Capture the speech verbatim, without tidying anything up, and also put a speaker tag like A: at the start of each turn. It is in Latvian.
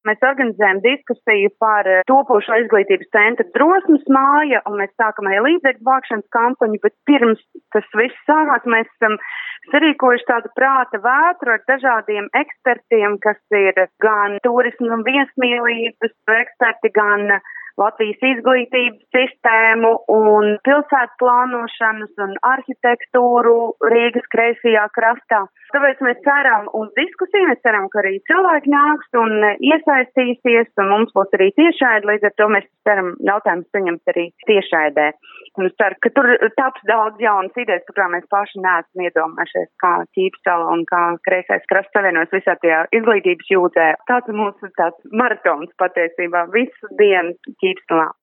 A: Mēs organizējam diskusiju par topošo izglītības centru Drosmes māja, un mēs sākam arī līdzekļu vākšanas kampaņu, bet pirms tas viss sākās, mēs esam sarīkojuši tādu prāta vētru ar dažādiem ekspertiem, kas ir gan turismu un viesmīlības eksperti, gan Latvijas izglītības sistēmu un pilsētu plānošanas un arhitektūru Rīgas kreisajā krastā. Tāpēc mēs ceram uz diskusiju, mēs ceram, ka arī cilvēki nāks un iesaistīsies, un mums būs arī tiešraide, līdz ar to mēs ceram jautājumus saņemt arī tiešraidē. Un es ceru, ka tur taps daudz jaunas idejas, par kurām mēs paši neesam iedomājušies, kā Ķīpsala un kā kreisais krasts savienojas visā tajā izglītības jūtē. Tāds ir mūsu tāds maratons patiesībā visu dienu Ķīpsalā.